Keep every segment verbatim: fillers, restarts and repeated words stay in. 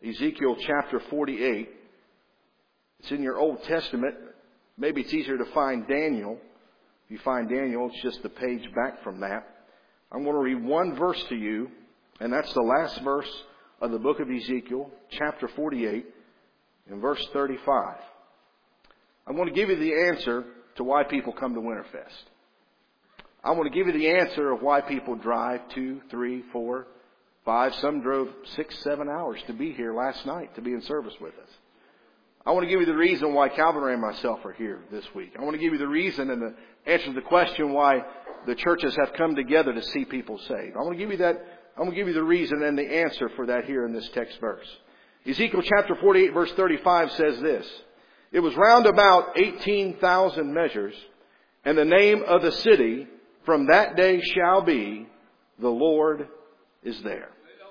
Ezekiel chapter forty-eight. It's in your Old Testament. Maybe it's easier to find Daniel. If you find Daniel, it's just the page back from that. I'm going to read one verse to you, and that's the last verse of the book of Ezekiel, chapter forty-eight, in verse thirty-five. I'm going to give you the answer to why people come to Winterfest. I want to give you the answer of why people drive two, three, four, five. Some drove six, seven hours to be here last night to be in service with us. I want to give you the reason why Calvin Ray and myself are here this week. I want to give you the reason and the answer to the question why the churches have come together to see people saved. I want to give you that. I want to give you the reason and the answer for that here in this text verse. Ezekiel chapter forty-eight verse thirty-five says this. It was round about eighteen thousand measures, and the name of the city from that day shall be, the Lord is there.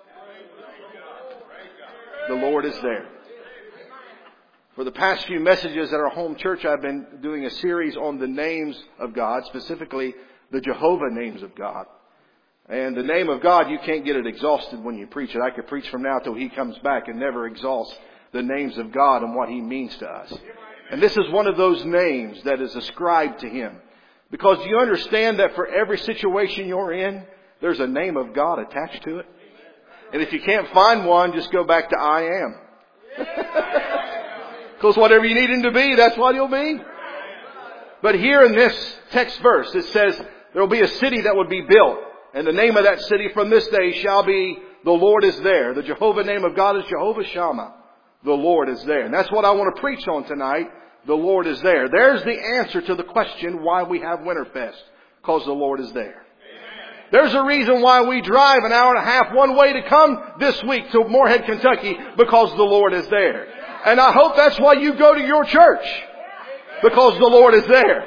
The Lord is there. For the past few messages at our home church, I've been doing a series on the names of God, specifically the Jehovah names of God. And the name of God, you can't get it exhausted when you preach it. I could preach from now till He comes back and never exhaust the names of God and what He means to us. And this is one of those names that is ascribed to Him. Because you understand that for every situation you're in, there's a name of God attached to it. And if you can't find one, just go back to I am. Because whatever you need Him to be, that's what He'll be. But here in this text verse, it says there will be a city that would be built. And the name of that city from this day shall be, the Lord is there. The Jehovah name of God is Jehovah Shammah. The Lord is there. And that's what I want to preach on tonight. The Lord is there. There's the answer to the question why we have Winterfest. Because the Lord is there. Amen. There's a reason why we drive an hour and a half one way to come this week to Morehead, Kentucky. Because the Lord is there. And I hope that's why you go to your church. Because the Lord is there.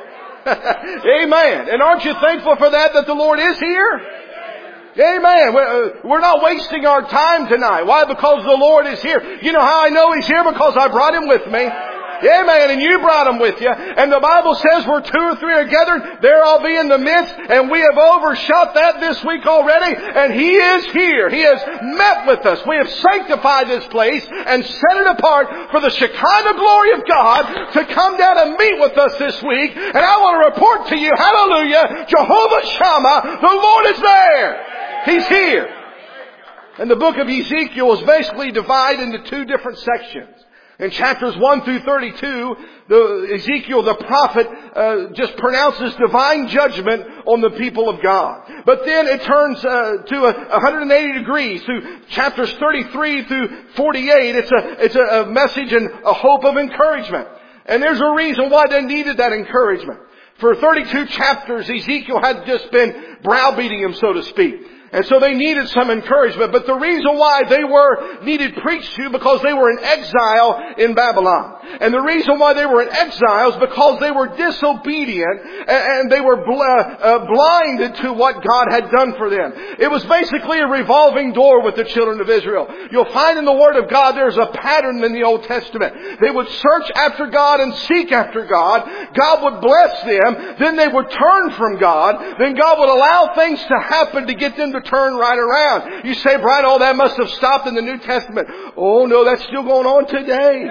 Amen. And aren't you thankful for that, that the Lord is here? Amen. We're not wasting our time tonight. Why? Because the Lord is here. You know how I know He's here? Because I brought Him with me. Amen. And you brought Him with you. And the Bible says where two or three are gathered, there I'll be in the midst. And we have overshot that this week already. And He is here. He has met with us. We have sanctified this place and set it apart for the Shekinah glory of God to come down and meet with us this week. And I want to report to you, hallelujah, Jehovah Shammah, the Lord is there. He's here. And the book of Ezekiel is basically divided into two different sections. In chapters one through thirty-two, the Ezekiel, the prophet, uh, just pronounces divine judgment on the people of God. But then it turns uh, to a one hundred eighty degrees through chapters thirty-three through forty-eight. It's a it's a, a message and a hope of encouragement. And there's a reason why they needed that encouragement. For thirty-two chapters, Ezekiel had just been browbeating him, so to speak. And so they needed some encouragement. But the reason why they were needed preached to, because they were in exile in Babylon. And the reason why they were in exile is because they were disobedient and they were bl- uh, blinded to what God had done for them. It was basically a revolving door with the children of Israel. You'll find in the Word of God there's a pattern in the Old Testament. They would search after God and seek after God. God would bless them. Then they would turn from God. Then God would allow things to happen to get them to turn right around. You say, Brian, oh, that must have stopped in the New Testament. Oh, no, that's still going on today.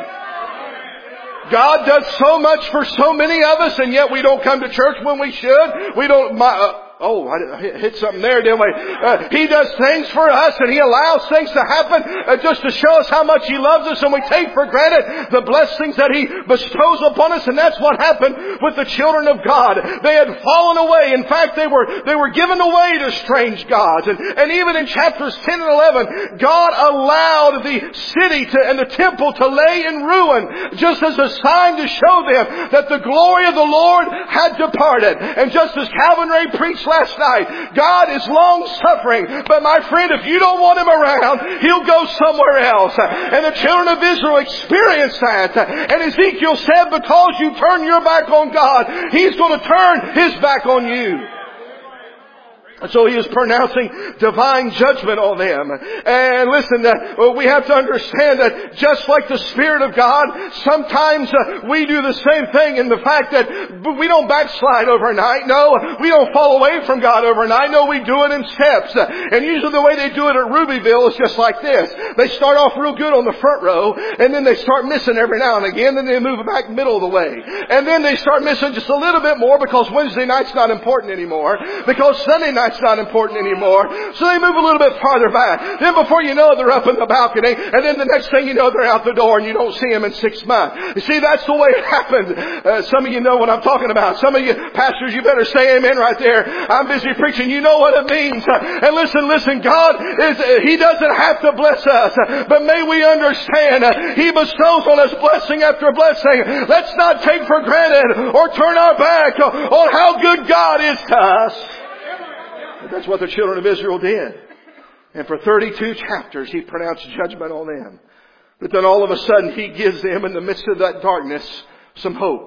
God does so much for so many of us, and yet we don't come to church when we should. We don't... My, uh, Oh, I hit something there, didn't we? Uh, he does things for us and He allows things to happen uh, just to show us how much He loves us, and we take for granted the blessings that He bestows upon us. And that's what happened with the children of God. They had fallen away. In fact, they were they were given away to strange gods. And, and even in chapters ten and eleven, God allowed the city to, and the temple to lay in ruin just as a sign to show them that the glory of the Lord had departed. And just as Calvin Ray preached last night, God is long suffering, but my friend, if you don't want Him around, He'll go somewhere else. And the children of Israel experienced that. And Ezekiel said, because you turn your back on God, He's going to turn His back on you. So he is pronouncing divine judgment on them. And listen, uh, we have to understand that just like the Spirit of God, sometimes uh, we do the same thing in the fact that we don't backslide overnight. No, we don't fall away from God overnight. No, we do it in steps. And usually the way they do it at Rubyville is just like this. They start off real good on the front row, and then they start missing every now and again, then they move back middle of the way. And then they start missing just a little bit more because Wednesday night's not important anymore, because Sunday night's not important anymore. So they move a little bit farther back. Then before you know, they're up in the balcony, and then the next thing you know, they're out the door and you don't see them in six months. You see, that's the way it happens. Uh, some of you know what I'm talking about. Some of you pastors, you better say amen right there. I'm busy preaching. You know what it means. Uh, and listen, listen, God is, uh, He doesn't have to bless us, uh, but may we understand, uh, He bestows on us blessing after blessing. Let's not take for granted or turn our back on how good God is to us. But that's what the children of Israel did. And for thirty-two chapters, He pronounced judgment on them. But then all of a sudden, He gives them, in the midst of that darkness, some hope.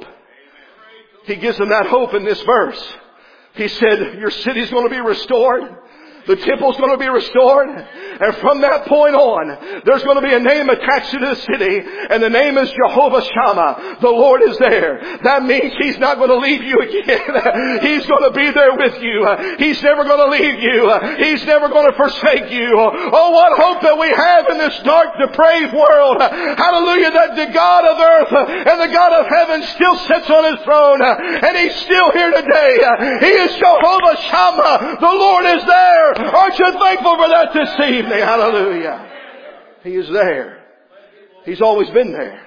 He gives them that hope in this verse. He said, your city's going to be restored. The temple's going to be restored. And from that point on, there's going to be a name attached to the city. And the name is Jehovah Shammah. The Lord is there. That means He's not going to leave you again. He's going to be there with you. He's never going to leave you. He's never going to forsake you. Oh, what hope that we have in this dark, depraved world. Hallelujah, that the God of earth and the God of heaven still sits on His throne. And He's still here today. He is Jehovah Shammah. The Lord is there. Aren't you thankful for that this evening? Hallelujah. He is there. He's always been there.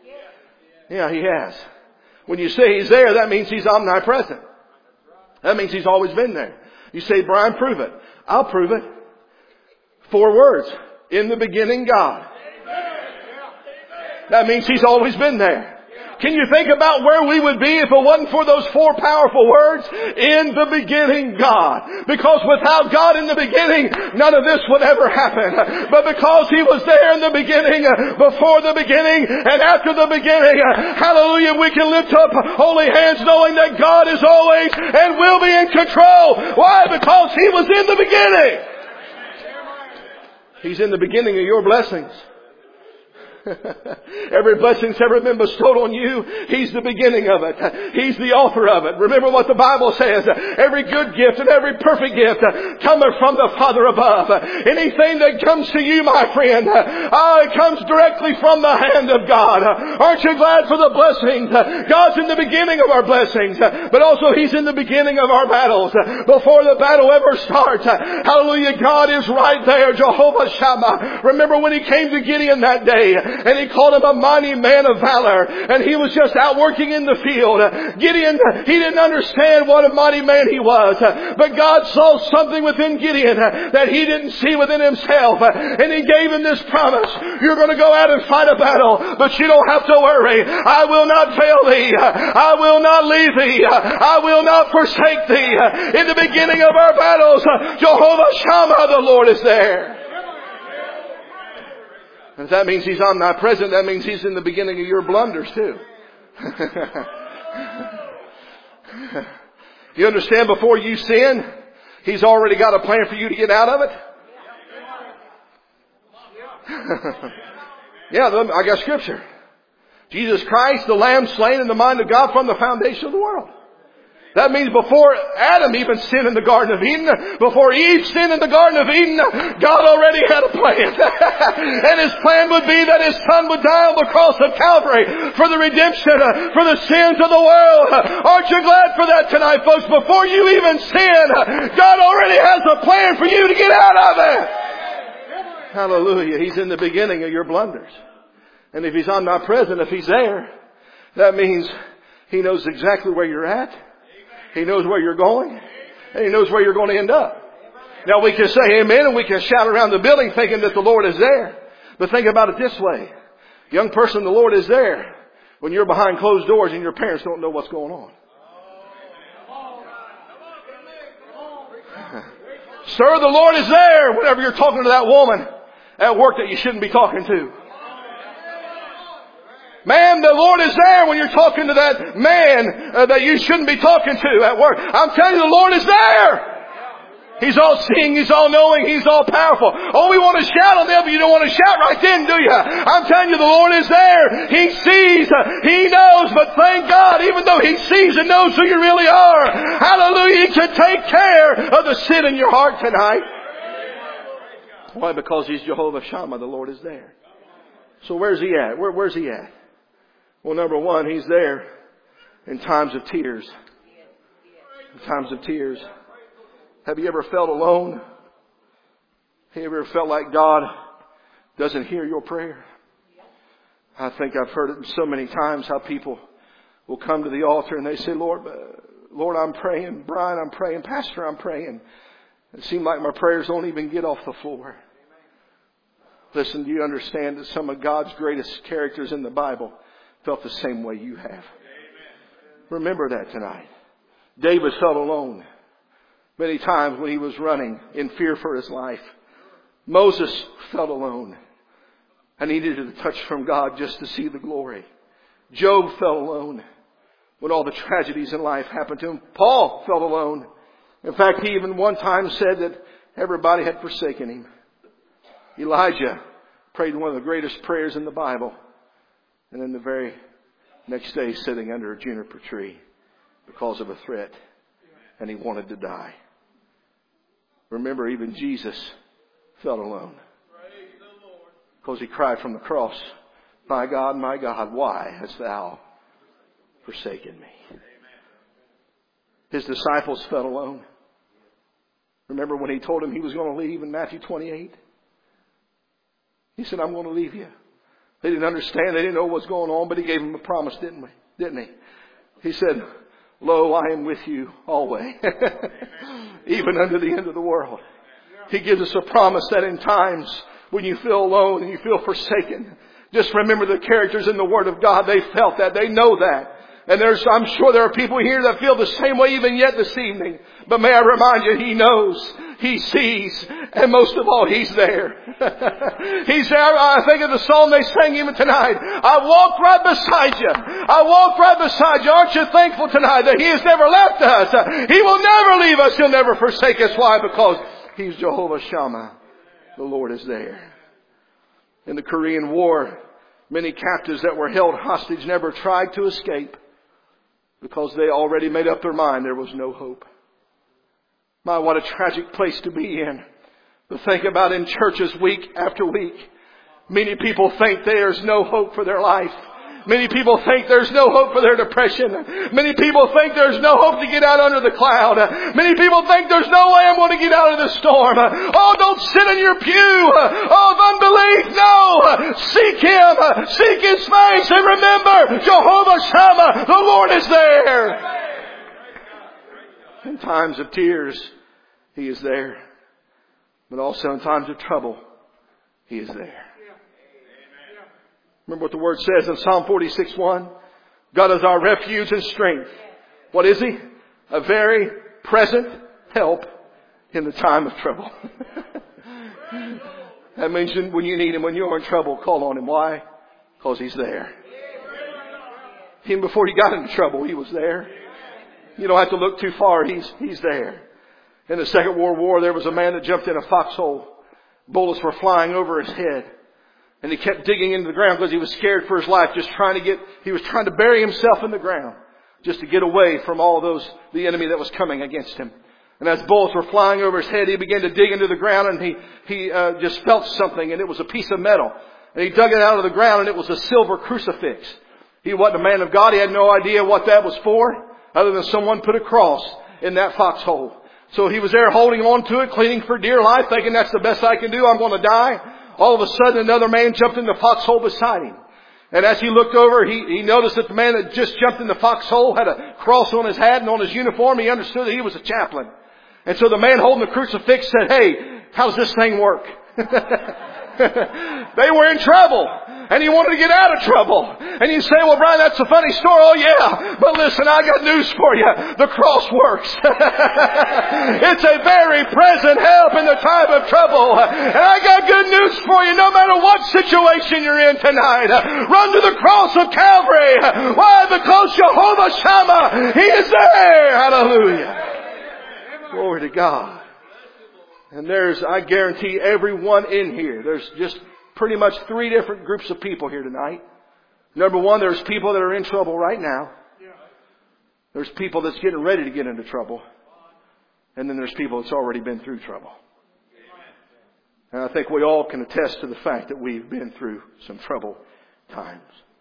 Yeah, He has. When you say He's there, that means He's omnipresent. That means He's always been there. You say, Brian, prove it. I'll prove it. Four words. In the beginning, God. That means He's always been there. Can you think about where we would be if it wasn't for those four powerful words? In the beginning, God. Because without God in the beginning, none of this would ever happen. But because He was there in the beginning, before the beginning, and after the beginning, hallelujah, we can lift up holy hands knowing that God is always and will be in control. Why? Because He was in the beginning. He's in the beginning of your blessings. Every blessing's ever been bestowed on you, He's the beginning of it. He's the author of it. Remember what the Bible says. Every good gift and every perfect gift cometh from the Father above. Anything that comes to you, my friend, oh, it comes directly from the hand of God. Aren't you glad for the blessings? God's in the beginning of our blessings, but also He's in the beginning of our battles. Before the battle ever starts, hallelujah, God is right there. Jehovah Shammah. Remember when He came to Gideon that day, and He called him a mighty man of valor. And he was just out working in the field. Gideon, he didn't understand what a mighty man he was. But God saw something within Gideon that he didn't see within himself. And He gave him this promise. You're going to go out and fight a battle, but you don't have to worry. I will not fail thee. I will not leave thee. I will not forsake thee. In the beginning of our battles, Jehovah Shammah, the Lord, is there. If that means He's omnipresent, that means He's in the beginning of your blunders too. You understand, before you sin, He's already got a plan for you to get out of it? Yeah, I got scripture. Jesus Christ, the Lamb slain in the mind of God from the foundation of the world. That means before Adam even sinned in the Garden of Eden, before Eve sinned in the Garden of Eden, God already had a plan. And His plan would be that His Son would die on the cross of Calvary for the redemption, for the sins of the world. Aren't you glad for that tonight, folks? Before you even sin, God already has a plan for you to get out of it. Hallelujah. He's in the beginning of your blunders. And if He's omnipresent, if He's there, that means He knows exactly where you're at. He knows where you're going, and He knows where you're going to end up. Now we can say amen, and we can shout around the building thinking that the Lord is there. But think about it this way. Young person, the Lord is there when you're behind closed doors and your parents don't know what's going on. Sir, the Lord is there whenever you're talking to that woman at work that you shouldn't be talking to. Man, the Lord is there when you're talking to that man uh, that you shouldn't be talking to at work. I'm telling you, the Lord is there. He's all seeing, He's all knowing, He's all powerful. Oh, we want to shout on them, but you don't want to shout right then, do you? I'm telling you, the Lord is there. He sees, He knows, but thank God, even though He sees and knows who you really are, hallelujah, He can take care of the sin in your heart tonight. Why? Because He's Jehovah Shammah, the Lord is there. So where's He at? Where, where's He at? Well, number one, He's there in times of tears. In times of tears. Have you ever felt alone? Have you ever felt like God doesn't hear your prayer? I think I've heard it so many times how people will come to the altar and they say, Lord, uh, Lord, I'm praying. Brian, I'm praying. Pastor, I'm praying. It seems like my prayers don't even get off the floor. Listen, do you understand that some of God's greatest characters in the Bible felt the same way you have? Remember that tonight. David felt alone many times when he was running in fear for his life. Moses felt alone and needed a touch from God just to see the glory. Job felt alone when all the tragedies in life happened to him. Paul felt alone. In fact, he even one time said that everybody had forsaken him. Elijah prayed one of the greatest prayers in the Bible. And then the very next day sitting under a juniper tree because of a threat. And he wanted to die. Remember, even Jesus felt alone. Because He cried from the cross, my God, my God, why hast thou forsaken me? His disciples felt alone. Remember when He told them He was going to leave in Matthew twenty-eight? He said, I'm going to leave you. They didn't understand. They didn't know what was going on, but He gave them a promise, didn't we? Didn't He? He said, lo, I am with you always, even unto the end of the world. He gives us a promise that in times when you feel alone and you feel forsaken, just remember the characters in the Word of God. They felt that. They know that. And there's, I'm sure there are people here that feel the same way even yet this evening. But may I remind you, He knows, He sees, and most of all, He's there. He's there. I think of the song they sang even tonight. I walk right beside you. I walk right beside you. Aren't you thankful tonight that He has never left us? He will never leave us. He'll never forsake us. Why? Because He's Jehovah Shammah. The Lord is there. In the Korean War, many captives that were held hostage never tried to escape because they already made up their mind there was no hope. My, what a tragic place to be in. But think about in churches week after week. Many people think there's no hope for their life. Many people think there's no hope for their depression. Many people think there's no hope to get out under the cloud. Many people think there's no way I'm going to get out of the storm. Oh, don't sit in your pew. Oh, of unbelief. No. Seek Him. Seek His face. And remember, Jehovah Shammah, the Lord is there. In times of tears, He is there. But also in times of trouble, He is there. Remember what the Word says in Psalm forty-six one? God is our refuge and strength. What is He? A very present help in the time of trouble. That means when you need Him, when you're in trouble, call on Him. Why? Because He's there. Even before He got into trouble, He was there. You don't have to look too far. He's, he's there. In the Second World War, there was a man that jumped in a foxhole. Bullets were flying over his head. And he kept digging into the ground because he was scared for his life, just trying to get, he was trying to bury himself in the ground just to get away from all those, the enemy that was coming against him. And as bullets were flying over his head, he began to dig into the ground and he, he uh, just felt something, and it was a piece of metal. And he dug it out of the ground, and it was a silver crucifix. He wasn't a man of God. He had no idea what that was for, other than someone put a cross in that foxhole. So he was there holding on to it, clinging for dear life, thinking that's the best I can do. I'm going to die. All of a sudden, another man jumped in the foxhole beside him. And as he looked over, he, he noticed that the man that just jumped in the foxhole had a cross on his hat and on his uniform. He understood that he was a chaplain. And so the man holding the crucifix said, "Hey, how does this thing work?" They were in trouble. And he wanted to get out of trouble. And you say, "Well, Brian, that's a funny story." Oh, yeah. But listen, I got news for you. The cross works. It's a very present help in the time of trouble. And I got good news for you. No matter what situation you're in tonight, run to the cross of Calvary. Why? Because Jehovah Shammah, He is there. Hallelujah. Glory to God. And there's, I guarantee everyone in here, there's just pretty much three different groups of people here tonight. Number one, there's people that are in trouble right now. There's people that's getting ready to get into trouble. And then there's people that's already been through trouble. And I think we all can attest to the fact that we've been through some trouble times.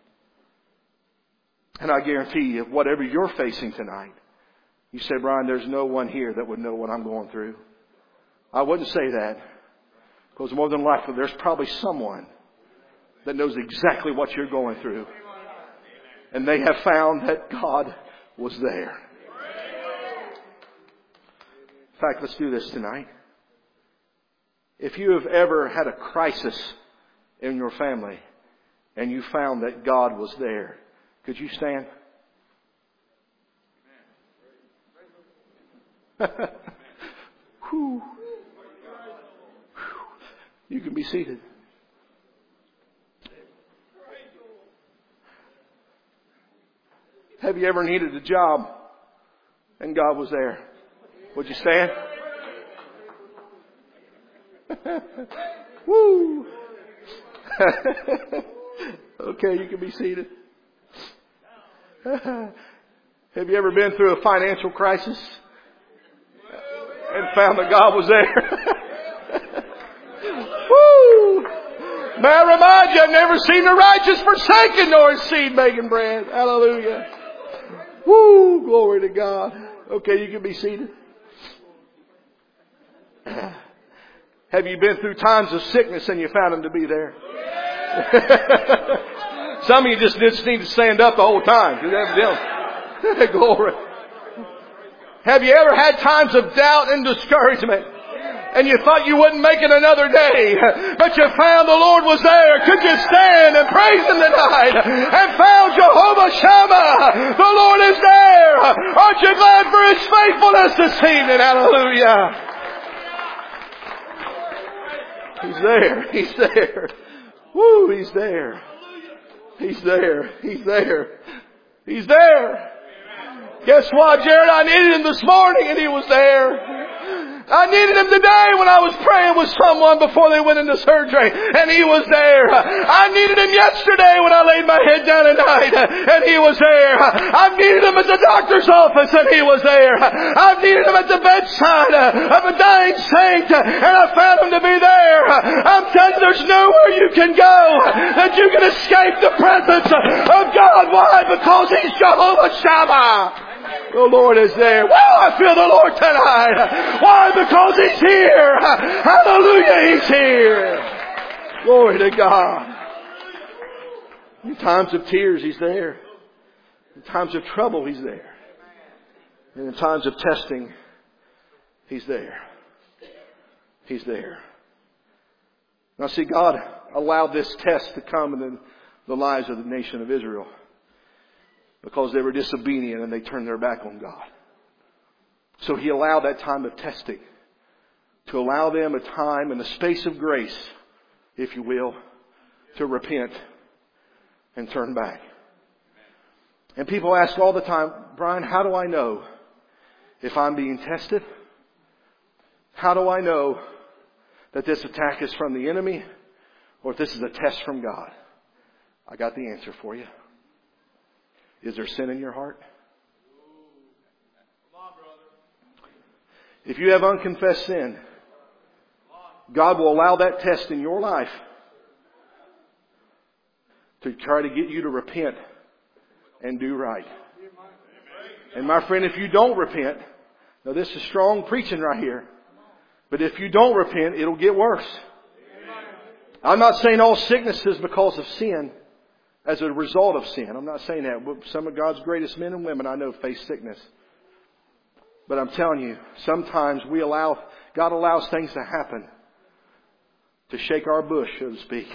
And I guarantee you, whatever you're facing tonight, you say, Brian, there's no one here that would know what I'm going through. I wouldn't say that. Because more than likely, there's probably someone that knows exactly what you're going through. And they have found that God was there. In fact, let's do this tonight. If you have ever had a crisis in your family and you found that God was there, could you stand? Whew. You can be seated. Have you ever needed a job and God was there? Would you stand? Woo! Okay, you can be seated. Have you ever been through a financial crisis and found that God was there? Woo! May I remind you, I've never seen the righteous forsaken nor his seed begging bread. Hallelujah. Woo! Glory to God. Okay, you can be seated. Have you been through times of sickness and you found Him to be there? Some of you just, just need to stand up the whole time. Glory. Have you ever had times of doubt and discouragement? And you thought you wouldn't make it another day, but you found the Lord was there. Could you stand and praise Him tonight? And found Jehovah Shammah. The Lord is there. Aren't you glad for His faithfulness this evening? Hallelujah. He's there. He's there. Woo, He's there. He's there. He's there. He's there. Guess what, Jared? I needed Him this morning and He was there. I needed Him today when I was praying with someone before they went into surgery, and He was there. I needed Him yesterday when I laid my head down at night, and He was there. I've needed Him at the doctor's office, and He was there. I've needed Him at the bedside of a dying saint, and I found Him to be there. I'm telling you, there's nowhere you can go that you can escape the presence of God. Why? Because He's Jehovah Shammah. The Lord is there. Well, I feel the Lord tonight. Why? Because He's here. Hallelujah, He's here. Glory to God. In times of tears, He's there. In times of trouble, He's there. And in times of testing, He's there. He's there. Now see, God allowed this test to come in the lives of the nation of Israel, because they were disobedient and they turned their back on God. So He allowed that time of testing to allow them a time and a space of grace, if you will, to repent and turn back. And people ask all the time, Brian, how do I know if I'm being tested? How do I know that this attack is from the enemy or if this is a test from God? I got the answer for you. Is there sin in your heart? If you have unconfessed sin, God will allow that test in your life to try to get you to repent and do right. And my friend, if you don't repent, now this is strong preaching right here, but if you don't repent, it'll get worse. I'm not saying all sickness is because of sin, as a result of sin. I'm not saying that. Some of God's greatest men and women I know face sickness. But I'm telling you, sometimes we allow, God allows things to happen to shake our bush, so to speak.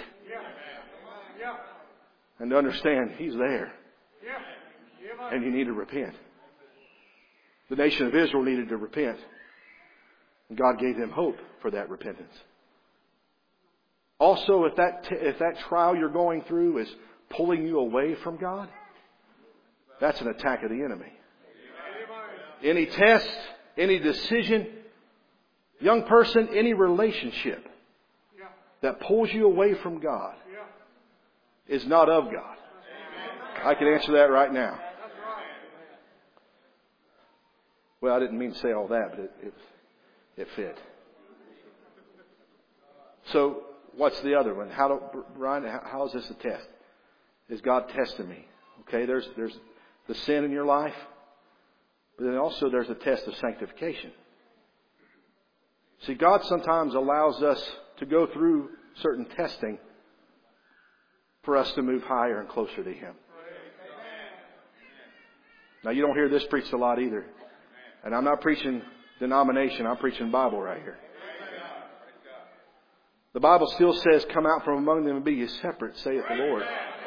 And to understand He's there. And you need to repent. The nation of Israel needed to repent. And God gave them hope for that repentance. Also, if that, t- if that trial you're going through is pulling you away from God, that's an attack of the enemy. Any test, any decision, Young person, any relationship that pulls you away from God is not of God. I can answer that right now. Well, I didn't mean to say all that, but it, it, it fit. So, what's the other one? How do, Ryan, how is this a test? Is God testing me? Okay, there's there's the sin in your life, but then also there's a test of sanctification. See, God sometimes allows us to go through certain testing for us to move higher and closer to Him. Now, you don't hear this preached a lot either. And I'm not preaching denomination. I'm preaching Bible right here. The Bible still says, come out from among them and be ye separate, saith the Lord.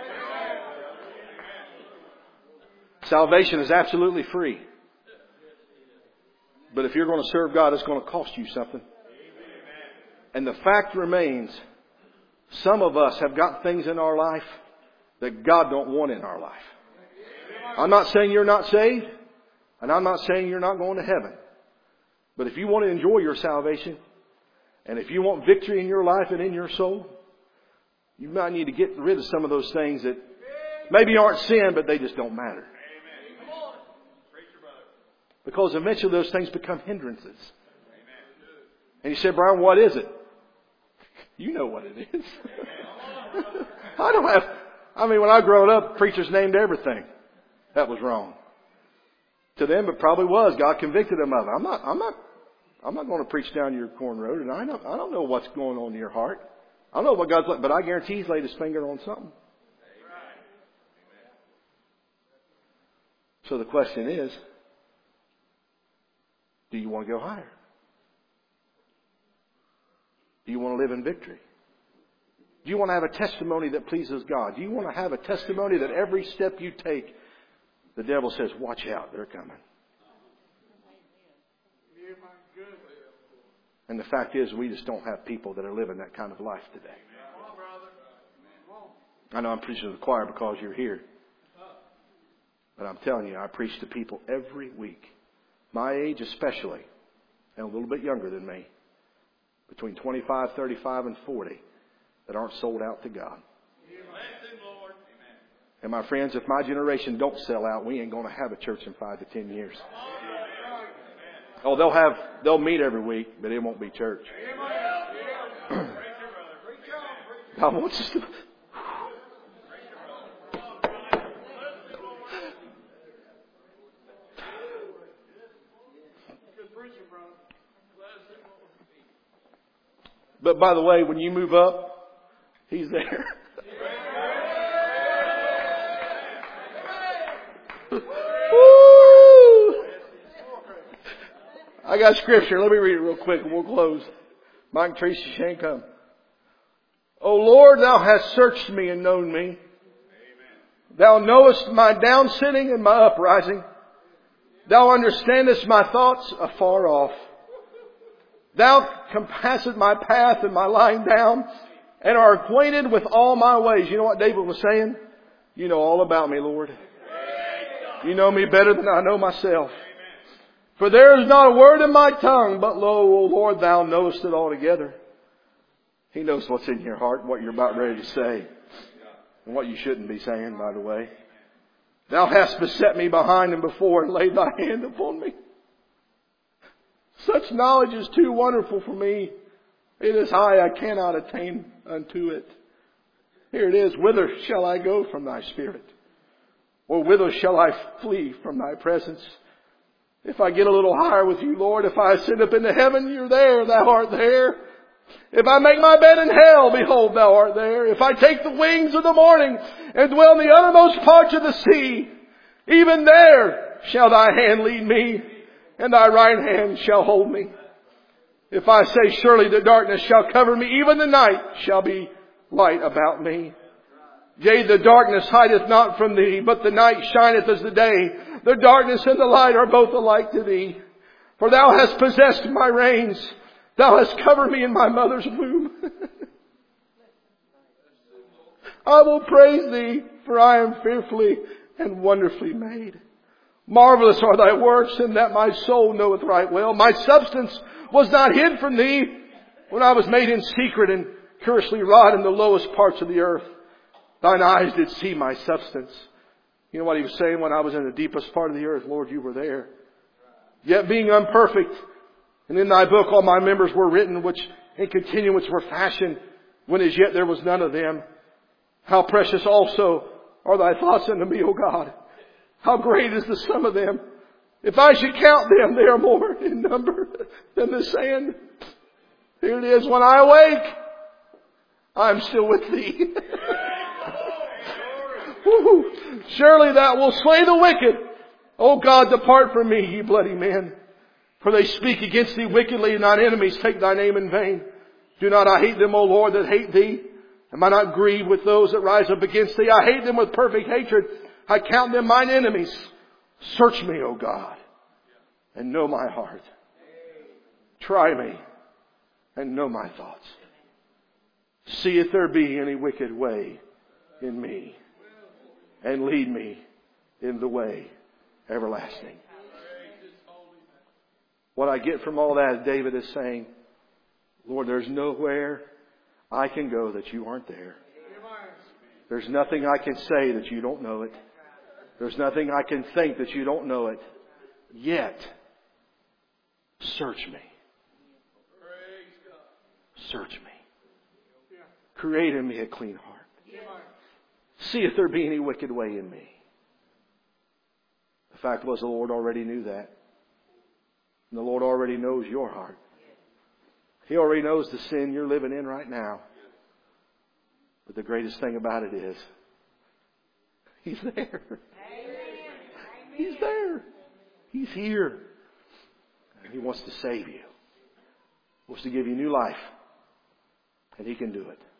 Salvation is absolutely free. But if you're going to serve God, it's going to cost you something. And the fact remains, some of us have got things in our life that God don't want in our life. I'm not saying you're not saved, and I'm not saying you're not going to heaven. But if you want to enjoy your salvation, and if you want victory in your life and in your soul, you might need to get rid of some of those things that maybe aren't sin, but they just don't matter. Because eventually those things become hindrances. And you say, Brian, what is it? You know what it is. I don't have, I mean, when I grew up, preachers named everything that was wrong. To them, it probably was. God convicted them of it. I'm not, I'm not, I'm not going to preach down your corn road, and I don't, I don't know what's going on in your heart. I don't know what God's like, but I guarantee He's laid His finger on something. So the question is, do you want to go higher? Do you want to live in victory? Do you want to have a testimony that pleases God? Do you want to have a testimony that every step you take, the devil says, watch out, they're coming. And the fact is, we just don't have people that are living that kind of life today. I know I'm preaching to the choir because you're here. But I'm telling you, I preach to people every week. My age especially, and a little bit younger than me. Between twenty-five, thirty-five, and forty that aren't sold out to God. And my friends, if my generation don't sell out, we ain't going to have a church in five to ten years. Oh, they'll have, they'll meet every week, but it won't be church. God wants us to. But by the way, when you move up, He's there. Woo! I got scripture. Let me read it real quick and we'll close. Mike and Tracy Shane, come. O Lord, Thou hast searched me and known me. Thou knowest my down sitting and my uprising. Thou understandest my thoughts afar off. Thou compassest my path and my lying down, and are acquainted with all my ways. You know what David was saying? You know all about me, Lord. You know me better than I know myself. For there is not a word in my tongue, but lo, O Lord, Thou knowest it altogether. He knows what's in your heart, what you're about ready to say, and what you shouldn't be saying, by the way. Thou hast beset me behind and before, and laid Thy hand upon me. Such knowledge is too wonderful for me. It is high, I cannot attain unto it. Here it is. Whither shall I go from Thy Spirit? Or whither shall I flee from Thy presence? If I get a little higher with You, Lord, if I ascend up into heaven, You're there, Thou art there. If I make my bed in hell, behold, Thou art there. If I take the wings of the morning and dwell in the uttermost parts of the sea, even there shall Thy hand lead me, and Thy right hand shall hold me. If I say, surely the darkness shall cover me, even the night shall be light about me. Yea, the darkness hideth not from Thee, but the night shineth as the day. The darkness and the light are both alike to Thee. For Thou hast possessed my reins. Thou hast covered me in my mother's womb. I will praise Thee, for I am fearfully and wonderfully made. Marvelous are Thy works, and that my soul knoweth right well. My substance was not hid from Thee when I was made in secret and curiously wrought in the lowest parts of the earth. Thine eyes did see my substance. You know what he was saying? When I was in the deepest part of the earth, Lord, You were there. Yet being imperfect, and in Thy book all my members were written, which in continuance were fashioned, when as yet there was none of them. How precious also are Thy thoughts unto me, O God. How great is the sum of them. If I should count them, they are more in number than the sand. Here it is. When I awake, I'm still with Thee. Surely Thou wilt slay the wicked. O God, depart from me, ye bloody men. For they speak against Thee wickedly, and Thine enemies take Thy name in vain. Do not I hate them, O Lord, that hate Thee? Am I not grieved with those that rise up against Thee? I hate them with perfect hatred. I count them mine enemies. Search me, O God, and know my heart. Try me and know my thoughts. See if there be any wicked way in me, and lead me in the way everlasting. What I get from all that, David is saying, Lord, there's nowhere I can go that You aren't there. There's nothing I can say that You don't know it. There's nothing I can think that You don't know it. Yet, search me. Search me. Create in me a clean heart. See if there be any wicked way in me. The fact was, the Lord already knew that. And the Lord already knows your heart. He already knows the sin you're living in right now. But the greatest thing about it is, He's there. He's there. He's here. And He wants to save you. He wants to give you new life. And He can do it.